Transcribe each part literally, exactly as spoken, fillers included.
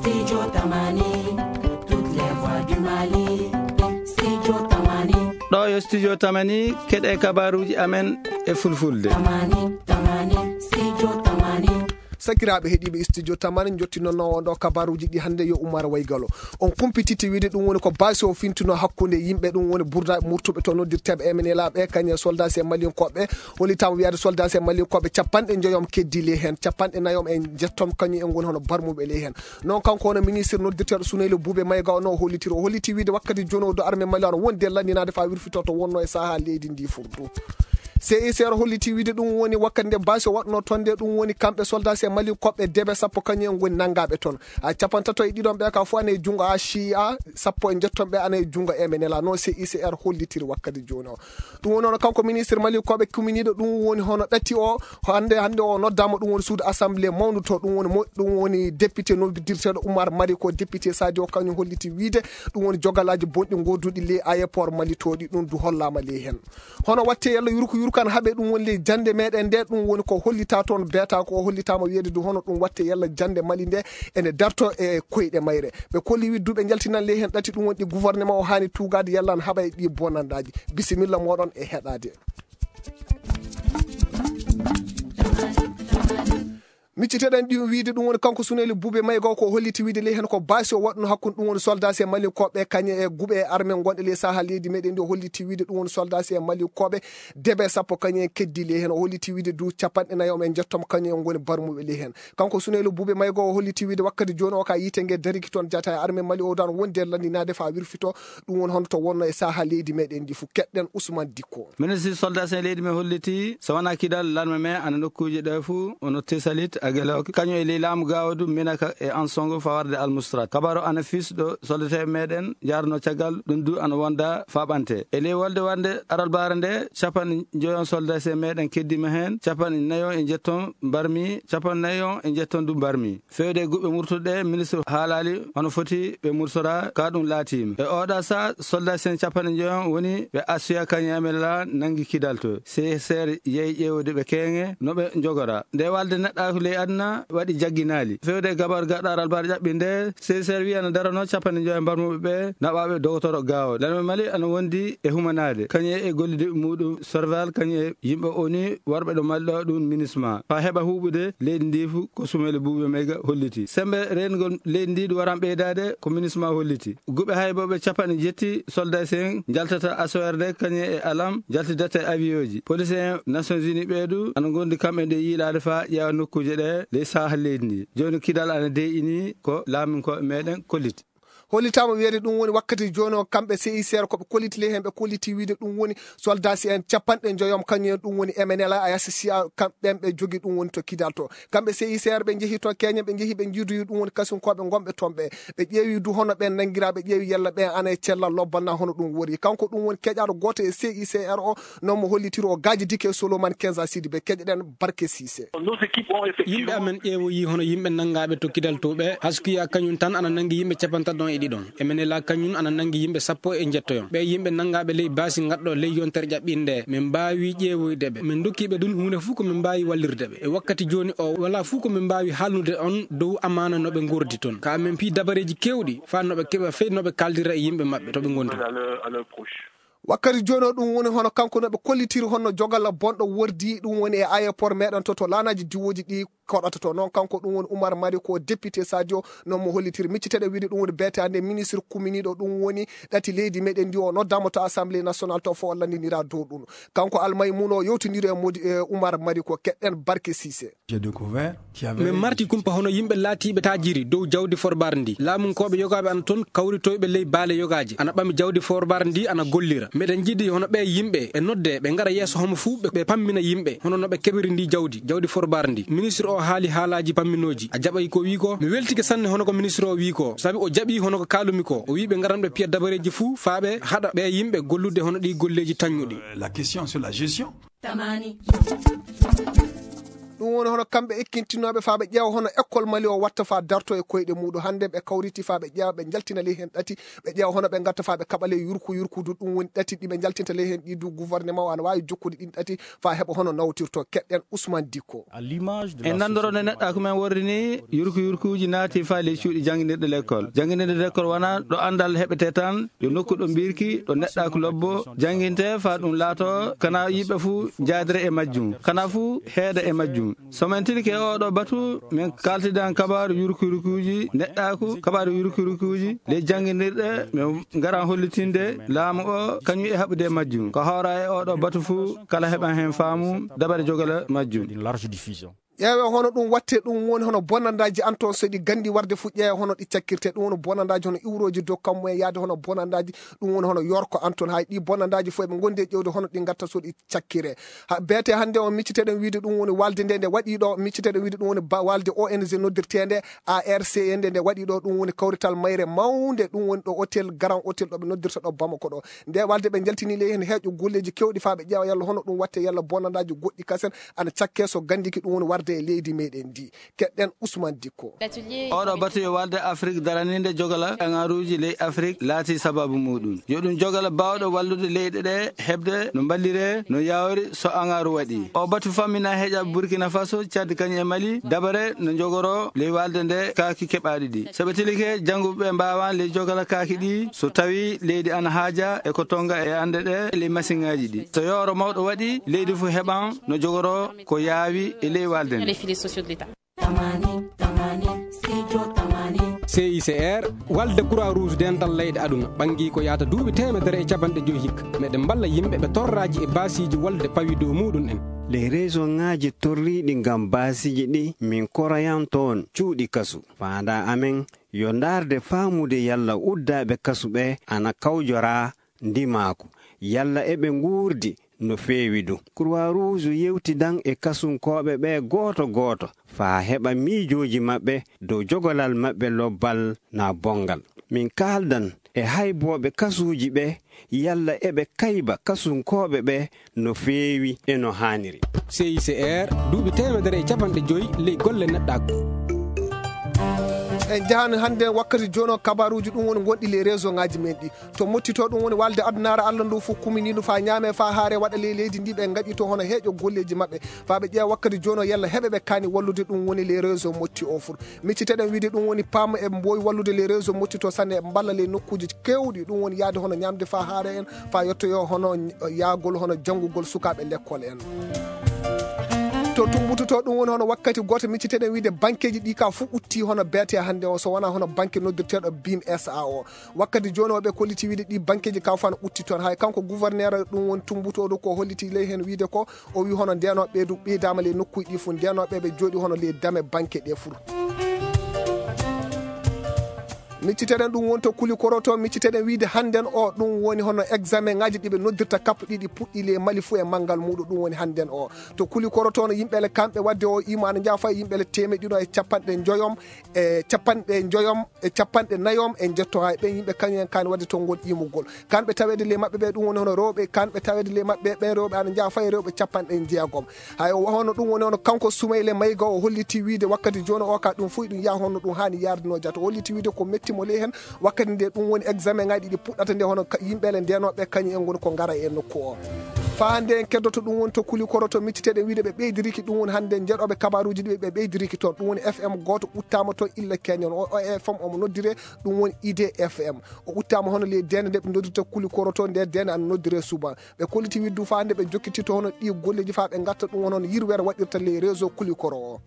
Studio Tamani, toutes les voix du Mali. Studio Tamani. ɗo yo studio Tamani keɗe kabaruji amen e fulfulde. Tamani, Tamani, Studio Tamani. sakiraɓe heeɗiɓe studio Tamani jottinono ɗo kabaruji ɗi hande yo Oumar Waygalo on kumpititi wiide ɗum woni ko basi o fintuno hakkude yimɓe ɗum woni burda murtuɓe to noddirteɓe emenelaɓe kañe soldat e malien koɓɓe holitama wiyade soldat e malien koɓɓe capanɗe joyom keddile hen capanɗe nayom en jettom kañum en goni hono barmuɓe ley hen non kanko hono ministre noddirteɗo Souneylo Boubé Mayiga no hollitiri o holliti wiide wakkati joni o do armée mali ono wonde landinade fa wirfito to wonno e saaha leydi ndi furdu C I C R holliti wiide ɗum woni wakkati nde basi o waɗno tonde ɗum woni kamɓe soldat e mali koɓɓe deɓe sappo kañum en goni naggaɓe toon a capantato e ɗiɗon ɓe ka fo ane junggo a chia sappo e jetton ɓe ane junggo emenela non C I C R hollitiri wakkati joni o ɗum woni ono kanko ministre mali koɓe kuminiɗo ɗum woni hono ɗatti o hande hande o noddama ɗum woni suudu assemblée mawdu to ɗum woni ɗum woni député noddirteɗo Oumar Mari ko député Sadio kañum holliti wiide ɗum woni jogalaji bonɗi goduɗi ley aéroport Mali toɗi ɗum du hollama ley hen hono watte yalla yurko yurkan haaɓe ɗum woni ley jande meɗen nde ɗum woni ko hollita toon beeta ko hollitama wiide du hono ɗum watte yalla jande Mali nde ene darto e koyɗe mayre ɓe kolli wi duɓe jaltinan ley hen ɗati ɗum woni ɗi gouvernement o hani tugade yalla n haaɓa e ɗi bonandaji bisimilla moɗon e heɗade micciteɗen ɗi wiide ɗum woni kanko Souneylo Boubé Mayiga ko holliti wiide ley hen ko basi o waɗno hakkude ɗum woni soldat e mali koɓe kañe e guuɓe e armée gonɗe ley saaha leydi meɗen ndi o holliti wiide ɗum woni soldat e mali koɓe deɓe sappo kañum en keddi ley hen o holliti wiide du capanɗe nayom en jettom kañum en goni barmuɓe ley hen kanko Souneylo Boubé Mayiga o holliti wiide wakkati joni o ka yite ngue dariki toon jata e armée mali o dan wonde landinade fa wirfito ɗum woni hono to wonno e saaha leydi meɗen ndi fu keɗɗen Ousmane Dicko ministre soldat e leydi men holliti so wona kidal larme men ana nokkuji ɗe fou ono tesalit aguelok kañum e ley laamu gawdu minaka e ansongo fawarde almoustrat kabaro ana fis ɗo soldate meɗen jarno caggal ɗum du ana wonda faɓante e ley wolde wande aral bara nde capanɗe joyon soldat e meɗen keddima hen capanɗe nayon e jetton barmi capanɗe nayon e jetton du barmi fewde guɓɓe murtuɗe ministre haalali hono foti ɓe mursora ka ɗum laatima e oɗa sa soldat en capanɗe joyon woni ɓe assuya kañum amela nangui kidal to C S R yeeyi ƴewde ɓe keŋe noɓe jogora nde walde neɗɗa ley aduna waɗi jagginali fewde gabar gaɗaral bar ƴaɓɓi nde C S R wi ana darano capanɗe joyi barmuɓe ɓe naɓaɓe dogotoro gawo larme Mali ana wondi e humanade kañum e gollide muɗum sorval kañum e yimɓe oni worɓe ɗo Mali ɗo ɗum ministement fa heeɓa huɓude leydi ndi fu ko Souneylo Boubé Mayiga holliti sembe rengol leydi ndi ɗum waran ɓeydade ko ministement holliti guɓe hayboɓe capanɗe jetti soldat en jaltata A S O R D kañum e alam jaltidata e avion ji police en Nations Unies ɓeeɗu ana gondi kamɓe nde yiilade fa ƴeewa nokkuje ɗe ley saaha leydi ndi joni kidal ana deyini ko laamin ko meɗen kolliti hollitama wiide ɗum woni wakkati joni o kamɓe C I C R koɓe kolliti ley hen ɓe kolliti wiide ɗum woni soldat en capanɗe joyom kañum en ɗum woni M N L A a yassia kamɓen ɓe jogui ɗum woni to kidal to kamɓe C I C R ɓe jeehi to keñe ɓe jeehi ɓe jiidoyi ɗum woni kasum koɓe gonɓe toon ɓe ɓe ƴeewi du hono ɓen nanguiraɓe ƴeewi yalla ɓen ana e cellal lobbanna hono ɗum wori kanko ɗum woni keƴaɗo goto e C I C R o non mo hollitiri o gadji dikke Solomane Kenza Sidi ɓe keƴeɗen Barké Cissé yimɓe amen ƴeewoyi hono yimɓe nangaɓe to kidal to ɓe haskiya kañum tan ana nangui yimɓe capantaɗon e ɗiɗon E M N L A kañum ana nangui yimɓe sappo e jettoyon ɓe yimɓe nangaɓe ley basi gadɗo ley yontere ƴaɓɓinde min mbawi ƴeewoydeɓe min dokkiɓe ɗum hunde fuu ko min mbawi wallirdeɓe e wakkati joni o wala fuu ko min mbawi haalnude on dow amana noɓe gurdi toon ka min pi dabareji kewɗi fa noɓe keeɓa fey noɓe kaldira e yimɓe mabɓe toɓe gondi wakkati joni o ɗum woni hono kanko noɓe kollitiri hono jogalla bonɗo wordi ɗum woni e aéroport meɗen to to lanaji diwoji ɗi koɗata to noon kanko ɗum woni Oumar Mari ko député Sadio non mo hollitiri micciteɗe wiide ɗum woni beetade ministre kuminiɗo ɗum woni ɗati leydi meɗen ndi o noddama to assemblée nationale to fo o landinira dow ɗum kanko Almay Muno o yewtidiri e modi e Oumar Mari ko keɗɗen Barké Cissé min marti kumpa hono yimɓe laatiɓe tajiri dow jawdi forbar ndi laamunkoɓe yogaɓe ana toon kawritoyɓe ley baale yogaji ana ɓami jawdi forbar ndi ana gollira meɗen jiiɗi hono ɓe yimɓe e nodde ɓe gara yeeso homo fuu ɓe pammina yimɓe hono noɓe keɓiri ndi jawdi jawdi forbar ndi ministre o haali haalaji pamminoji a jaɓay ko wi ko mi weltike sanne hono ko ministre o wi ko saabi o jaɓi hono ko kalumi ko o wi ɓe garan ɓe piya dabareji fuu faaɓe haɗa ɓe yimɓe gollude hono ɗi golleji tañuɗi la question sur la gestion Tamani ɗum woni hono kamɓe ekkintinoɓe fa ɓe ƴeewa hono école mali o watta fa darto e koyɗe muɗum hande ɓe kawriti fa ɓe ƴeewa ɓe jaltina ley hen ɗati ɓe ƴeewa hono ɓe gatta fa ɓe kaɓale yurku yurkudu ɗum woni ɗati ɗi ɓe jaltinta ley hen ɗi du gouvernement ana wawi jokkude ɗin ɗati fa heɓa hono nawtirto keɗɗen Ousmane Dicko en nandorode neɗɗa men worri ni yurku yurkuji naati fa ley cuuɗi jangguinirɗe l'école jangguinirɗe l'école wona ɗo andal heɓete tan yo nokku ɗo mbirki ɗo neɗɗa ko lobbo jangguinte fa ɗum laato kana yimɓe fuu jadire e majjum kana fuu heeda e majjum somin tilke oɗo batu min kaltidan kabaru yurku yurkuji neɗɗaku kabaru yurku yurkuji ley jangguinirɗe min garan hollitinde laamu o kañum e haɓude e majjum ko hawra e oɗo batu fuu kala heɓan hen faamu dabare jogala majjum ƴeewe hono ɗum watte ɗum woni hono bonandaji anton so ɗi gandi warde fu ƴeewe hono ɗi cakkirte ɗum woni bonandaji hono iwroji dow kammu e yaade hono bonandaji ɗum woni hono yorko anton hay ɗi bonandaji fof eɓe gondi e ƴewde hono ɗi gatta so ɗi cakkire beete hande o micciteɗen wiide ɗum woni walde nde nde waɗi ɗo micciteɗen wiide ɗum woni walde O N G noddirtede A R C nde nde waɗi ɗo ɗum woni kawrital mayre mawde ɗum woni ɗo hôtel grand hôtel ɗo ɓe noddirta ɗo Bamako ɗo nde walde ɓe jaltini ley hen heeƴo golleji kewɗi fa ɓe ƴeewa yalla hono ɗum watte yalla bonandaji goɗɗi kasen ana cakke so gandiki ɗum woni warde e leydi meɗen ndi keɗɗen Ousmane Dicko oɗo batu yo walde Afrique daraninde jogala angaruji ley Afrique laati sababu muɗum yo ɗum jogala bawɗo wallude leyɗe ɗe hebde no ballire no yawri so angaru waɗi o batu fammina heeƴa Burkina Faso Tchad kañum e Mali dabare no jogoro ley walde nde kaaki keɓaɗi ɗi soɓe tilike jangguɓe mbawan ley jogala kaaki ɗi so tawi leydi ana haaja e ko tonga e ande ɗe ley machine ngaji ɗi so yoro mawɗo waɗi leydi fo heɓan no jogoro ko yaawi e ley walde nde C I C R walde Croix Rouge dental leyɗe aduna ɓangi ko yaata duuɓi temedere e capanɗe joyi hikka meɗen balla yimɓe ɓe torraji e basiji walde pawi dow muɗum en les réseau ŋaji torriɗi ngam basiji ɗi min korayan toon cuuɗi kasu faanda amen yo darde faamude yalla uddaɓe kasuɓe ana kawjora ndimako yalla eɓe nguurdi no feewi du Croix Rouge yewtidan e kasunkoɓe ɓe goto goto faa heɓa miijoji maɓɓe dow jogolal maɓɓe lobbal na bongal min kaldan e hayboɓe kasuji ɓe yalla eɓe kayba kasunkoɓe ɓe no feewi e no haniri C I C R duuɓi temedere e capanɗe joyi ley golle neɗɗako en jahani hande wakkati jono kabaruji ɗum woni gonɗi les réseau ngaji men ɗi to mottito ɗum woni walde adunare Allah ndu fof kuminino fa ñaame fa haare waɗa ley leydi ndi ɓe gaɗi to hono heeƴo golleji maɓɓe fa ɓe ƴeewa wakkati jono yalla heɓe ɓe kani wallude ɗum woni les réseau motti o fur micciteɗen wiide ɗum woni pam e mbowi wallude les réseau motti to sanne e balla ley nokkuji kewɗi ɗum woni yaade hono ñamde fa haare en fa yettoyo hono yaagol hono janggugol sukaɓe l'école en to tumbutoto ɗum woni hono wakkati goto micciteɗen wiide banqueji ɗi ka fu utti hono beete hande o so wona hono banque noddirteɗo B I M S A o wakkati joni o ɓe kolliti wiide ɗi banqueji ka fano utti toon hay kanko gouverneur ɗum woni tumbutoɗo ko holliti ley hen wiide ko o wi hono ndenoɓe ɓeydu ɓeydama ley nokkuji ɗi fu ndenoɓe ɓe jooɗi hono ley dame banque ɗe fur micciteɗen ɗum woni to kuli koroto micciteɗen wiide hannden o ɗum woni hono examen ngaji ɗiɓe noddirta kappa ɗiɗi puɗɗi le mali fo e manggal muɗum ɗum woni hannden o to kuli koroto no yimɓele kamɓe wadde o ima ana jaafa yimɓele temeɗɗiɗo e capanɗe joyom e capanɗe joyom e capanɗe nayom e jetto hay ɓen yimɓe kañum en kani wadde to ngol imugol kanɓe tawede le maɓɓe ɓe ɗum woni hono rewɓe kanɓe tawede le maɓɓe ɓen rewɓe ana jaafa e rewɓe capanɗe jeegom hay hono ɗum woni hono kanko Soumaïla Mayga o holliti wiide wakkati joni o ka ɗum fof ɗum yaa hono ɗum hani yardino jato holliti wiide ko mettimo ley hen wakkati nde ɗum woni examen ngaji ɗi puɗɗata nde hono yimɓele ndenoɓe kañum en goni ko gara e nokku o fa hande en keddoto ɗum woni to kuli koroto micciteɗen wiide ɓe ɓeydiriki ɗum woni hande jeeɗoɓe kabaruji ɗi ɓe ɓeydiriki toon ɗum woni F M goto uttama toon illa keñon o F M omo noddire ɗum woni I D F M o uttama hono le dende nde ɓe noddirta kuli koroto nde dende ana noddire suba ɓe kolliti widdu fa hande ɓe jokkiti to hono ɗi golleji fa ɓe gatta ɗum woni hono yirwere waɗirta le réseau kuli koro o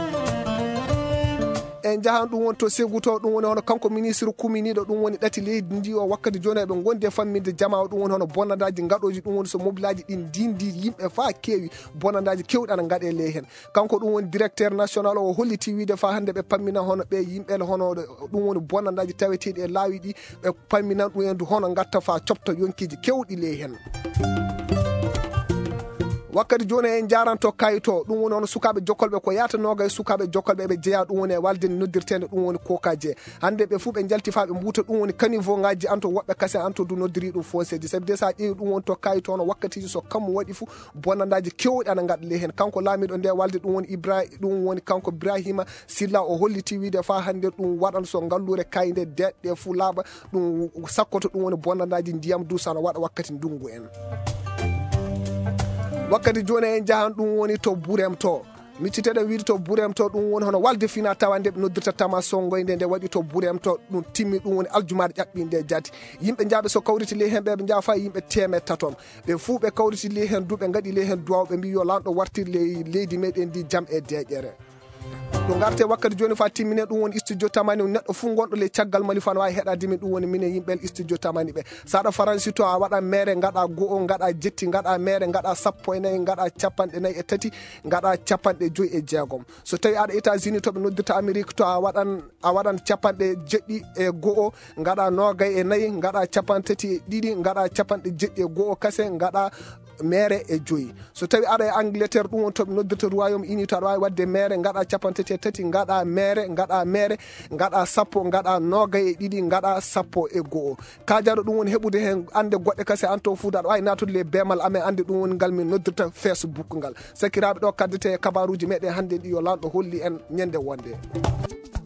en jahan ɗum woni to seguto ɗum woni hono kanko ministre kuminiɗo ɗum woni ɗati leydi ndi o wakkati joni eɓe gondi e famminde jama o ɗum woni hono bonandaji gaɗoji ɗum woni so mobilaji ɗin dindi yimɓe fa keewi bonandaji kewɗi ana gaɗe ley hen kanko ɗum woni directeur national o holliti wiide fa hande ɓe pammina hono ɓe yimɓele hono ɗum woni bonandaji taweteɗi e laawi ɗi ɓe pamminan ɗum en du hono gatta fa copta yonkiji kewɗi ley hen wakkati joni en jaranto kayito ɗum woni on sukaɓe jokkolɓe ko yata noga e sukaɓe jokkolɓe ɓe jeeya ɗum woni e walde noddirtede ɗum woni kokaje hande ɓe fuu ɓe jaltifa ɓe mbuuta ɗum woni caniveau ngaji anto woɓɓe kase anto du noddiri ɗum fonceji sabi de sa ƴeewi ɗum woni to kayito no wakkatiji so kammo waɗi fuu bonandaji kewɗi ana gaɗa ley hen kanko laamiɗo nde walde ɗum woni ibra ɗum woni kanko ibrahima silla o holliti wiide fa hande ɗum waɗan so ngallure kayde deɗɗe fuu laaɓa ɗum sakkoto ɗum woni bonandaji ndiyam dusano waɗa wakkati ndungu en wakkati joni en jahan ɗum woni to Burem to micciteɗen wiide to Burem to ɗum woni hono walde fina tawa nde ɓe noddirta tama songoyde nde waɗi to Burem to ɗum timmi ɗum woni aljumaɗe ƴaɓɓinde jaati yimɓe jaaɓe so kawriti ley hen ɓe ɓe jaafa yimɓe temed taton ɓe fuu ɓe kawriti ley hen du ɓe gaɗi ley hen duwaw ɓe mbi yo lanɗo wartir ley leydi meɗen ndi jaam e deƴƴere ɗo garte wakkati joni fa timmine ɗum woni studio tamani neɗɗo fuu gonɗo ley caggal mali fa no wawi heɗade min ɗum woni minen yimɓe studio tamani ɓe saɗa faransi to a waɗa mere gaɗa go'o gaɗa jetti gaɗa mere gaɗa sappo e nayyi gaɗa capanɗe nayyi e tati gaɗa capanɗe joyyi e jeegom so tawi aɗa États-Unis to ɓe noddirta Amérique to a waɗan a waɗan capanɗe jeɗɗi e go'o gaɗa nogay e nayyi gaɗa capan tati e ɗiɗi gaɗa capanɗe jeɗɗi e go'o kase gaɗa mere e joyyi so tawi aɗa e Angleterre ɗum woni to ɓe noddirta Royaume Uni to aɗa wawi wadde mere gaɗa capan tati e tati gaɗa mere gaɗa mere gaɗa sappo gaɗa nogay e ɗiɗi gaɗa sappo e go'o kajaɗo ɗum woni heɓude hen ande goɗɗe kase an to fuuda aɗa wawi natude le bemal amen ande ɗum woni ngal min noddirta Facebook ngal sakiraɓe ɗo kaddete kabaruji meɗen hande ɗi yo lanɗo holli en ñande wonde.